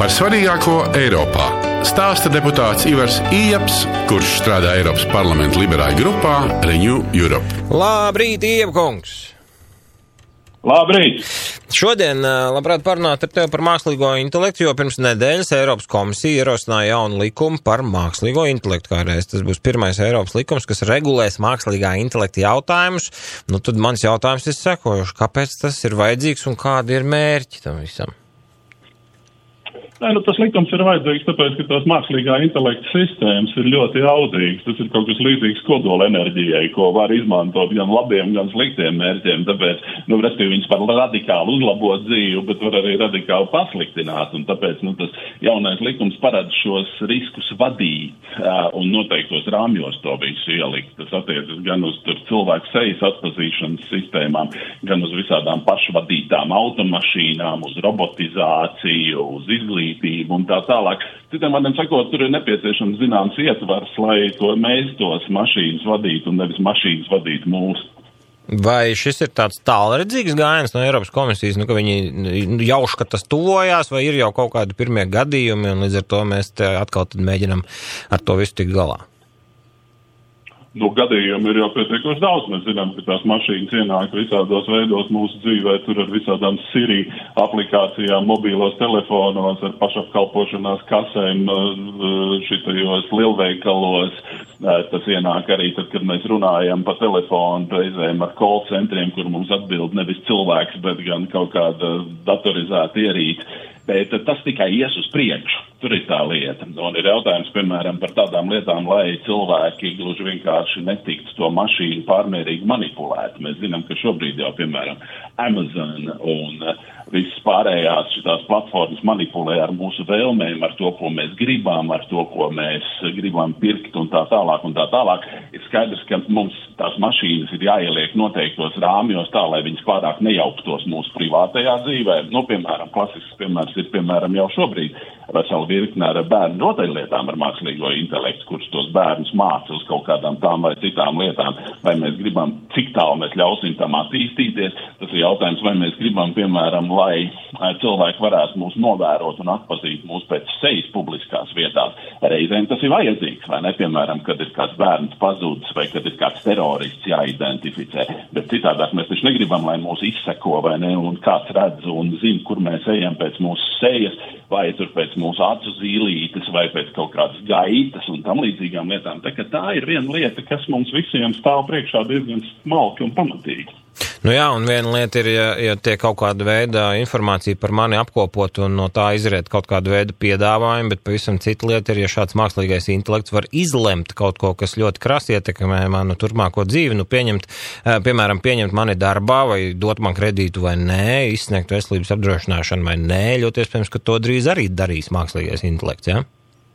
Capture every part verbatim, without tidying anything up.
par svarīgāko Eiropā stāsta deputāts Ivars Ieps, kurš strādā Eiropas parlamenta liberāļu grupā Renew Europe. Labrīt, Iepkungs! Labrīt! Šodien labprāt parunāt ar tevi par mākslīgo intelektu, jo pirms nedēļas Eiropas komisija ierosināja jaunu likumu par mākslīgo intelektu kā reiz. Tas būs pirmais Eiropas likums, kas regulēs mākslīgā intelekta jautājumus. Nu, tad mans jautājums ir sekojuši, kāpēc tas ir vajadzīgs un kādi ir mērķi tam visam? Nē, nu, tas likums ir vajadzīgs, tāpēc, ka tās mākslīgā intelekta sistēmas ir ļoti jaudīgas. Tas ir kaut kas līdzīgs kodola enerģijai, ko var izmantot gan labiem, gan sliktiem mērķiem. Tāpēc, nu, respektīvi, viņas var radikāli uzlabot dzīvi, bet var arī radikāli pasliktināt. Un tāpēc, nu, tas jaunais likums paredz šos riskus vadīt uh, un noteiktos rāmjos to visu ielikt. Tas attiecas gan uz tur, cilvēku sejas atpazīšanas sistēmām, gan uz visādām pašvadītām automašīnām, uz robotizāciju, uz izglītību un tā tālāk. Citiem vārdiem sakot, tur ir nepieciešams zināms ietvars, lai to mēs tos mašīnas vadītu un nevis mašīnas vadītu mūsu. Vai šis ir tāds tālredzīgs gājiens no Eiropas komisijas, nu, ka viņi jauš, ka tas tuvojās, vai ir jau kaut kādi pirmie gadījumi, un līdz ar to mēs te atkal tad mēģinam ar to visu tikt galā? Nu, gadījumi ir jau pietiekoši daudz. Mēs zinām, ka tās mašīnas ienāk visādos veidos mūsu dzīvē, tur ar visādām Siri aplikācijām, mobīlos telefonos, ar pašapkalpošanās kasēm, šitajos lielveikalos. Tas ienāk arī tad, kad mēs runājam pa telefonu, reizēm ar call centriem, kur mums atbild nevis cilvēks, bet gan kaut kāda datorizēta ierīce. Bet tas tikai ies uz priekšu. Tur ir tā lieta. Un ir jautājums, piemēram, par tādām lietām, lai cilvēki gluži vienkārši netiktu to mašīnu pārmērīgi manipulēt. Mēs zinām, ka šobrīd jau, piemēram, Amazon un visas pārējās šitās platformas manipulē ar mūsu vēlmēm, ar to, ko mēs gribam, ar to, ko mēs gribam pirkt un tā tālāk un tā tālāk. Ir skaidrs, ka mums tās mašīnas ir jāieliek noteiktos rāmjos tā, lai viņas pārāk nejauktos mūsu privātajā dzīvē. Nu, piemēram, klasisks piemērs ir, piemēram, jau šobrīd vesela virkne ar bērnu rotaļlietām ar mākslīgo intelektu, kurš tos bērnus māca uz kaut kādām tām vai citām lietām. Vai mēs gribam, cik tālu mēs ļausim tam attīstīties, tas ir jautājums, vai mēs gribam, piemēram, lai cilvēki varētu mūs novērot un atpazīt mūs pēc sejas publiskās vietās. Reizēm tas ir vajadzīgs, vai ne? Piemēram, kad ir kāds bērns pazudis vai kad ir kāds terorists jāidentificē. Bet citādāk mēs taču negribam, lai mūs izseko, vai ne? Un kāds redz un zina, kur mēs ejam pēc mūsu sejas, vai tur pēc mūsu acu zīlītes, vai pēc kaut kādas gaitas un tam līdzīgām lietām. Tā, ka tā ir viena lieta, kas mums visiem stāv priekšā diezgan smalki un pamatīgi. Nu jā, un viena lieta ir, ja, ja tiek kaut kāda veida informācija par mani apkopot un no tā izriet kaut kāda veida piedāvājumi, bet pavisam cita lieta ir, ja šāds mākslīgais intelekts var izlemt kaut ko, kas ļoti krasi ietekmē manu turpmāko dzīvi, nu pieņemt, piemēram, pieņemt mani darbā vai dot man kredītu vai nē, izsniegt veselības apdrošināšanu vai nē, ļoti iespējams, ka to drīz arī darīs mākslīgais intelekts, jā? Ja?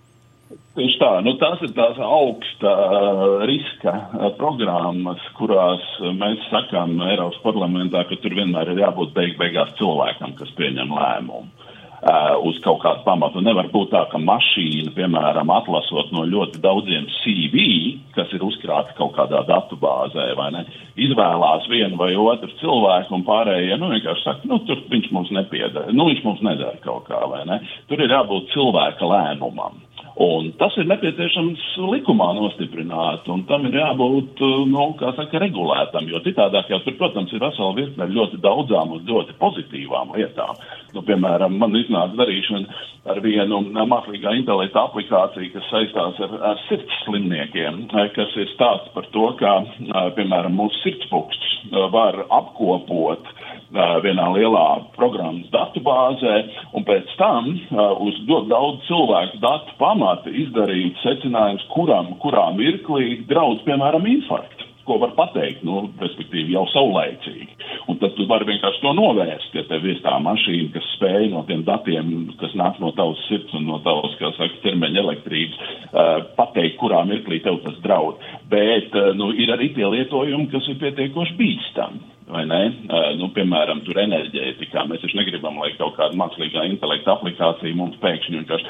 Tieši tā, nu tās ir tās augsta riska programmas, kurās mēs sakām Eiropas parlamentā, ka tur vienmēr ir jābūt beig beigās cilvēkam, kas pieņem lēmumu uh, uz kaut kādu pamatu. Nevar būt tā, ka mašīna, piemēram, atlasot no ļoti daudziem C V, kas ir uzkrāti kaut kādā datubāzē, vai ne, izvēlās vienu vai otru cilvēku un pārējie, nu vienkārši saka, nu tur viņš mums nepiedara, nu viņš mums nedara kaut kā, vai ne. Tur ir jābūt cilvēka lēmumam. Un tas ir nepieciešams likumā nostiprināt, un tam ir jābūt, nu, kā saka, regulētam, jo citādāk jau tur, protams, ir vesela virkne ļoti daudzām un ļoti pozitīvām lietām. Nu, piemēram, man iznāca darīšana ar vienu mākslīgā intelekta aplikāciju, kas saistās ar, ar sirds slimniekiem, kas ir stāsts par to, kā, piemēram, mūsu sirdspūksts var apkopot vienā lielā programmas datubāzē, un pēc tam uh, uz ļoti daudz cilvēku datu pamata izdarīt secinājums, kuram, kurā mirklī draudz, piemēram, infarkts, ko var pateikt, nu, respektīvi jau saulaicīgi. Un tad tu vari vienkārši to novērst, ja tev ir tā mašīna, kas spēj no tiem datiem, kas nāk no tavas sirds un no tavas, kā saka, ķermeņa elektrības, uh, pateikt, kurā mirklī tev tas draud. Bet, uh, nu, ir arī tie lietojumi, kas ir pietiekoši bīstami. Vai ne? Uh, nu, piemēram, tur enerģētikā. Mēs taču negribam, lai kaut kāda mākslīgā intelekta aplikācija mums pēkšņi vienkārši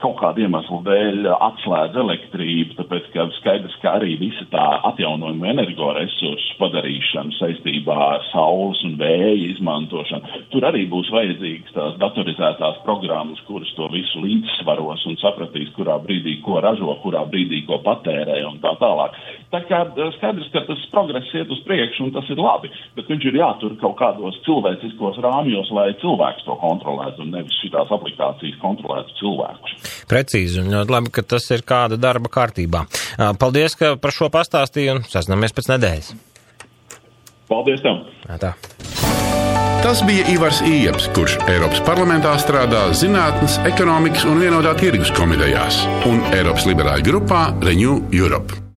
kaut kādu iemeslu dēļ atslēdz elektrību, tāpēc, ka skaidrs, ka arī visa tā atjaunojuma energoresursu padarīšana saistībā ar saules un vēja izmantošanu, tur arī būs vajadzīgas tās datorizētās programmas, kuras to visu līdzsvaros un sapratīs, kurā brīdī ko ražo, kurā brīdī ko patērē un tā tālāk. Tā kā skaidrs, ka tas progress iet uz priekšu un tas ir labi, bet viņš ir jātur kaut kādos cilvēciskos rāmjos, lai cilvēks to kontrolētu un nevis šitās aplikācijas kontrolētu cilvēkus. Precīzi, un ļoti labi, ka tas ir kāda darba kārtībā. Paldies, ka par šo pastāstīju un sazināmies pēc nedēļas. Paldies tev! Tā. Tas bija Ivars Ieps, kurš Eiropas parlamentā strādā Zinātnes, ekonomikas un vienotā tirgus komitejās un Eiropas liberāļu grupā Renew Europe.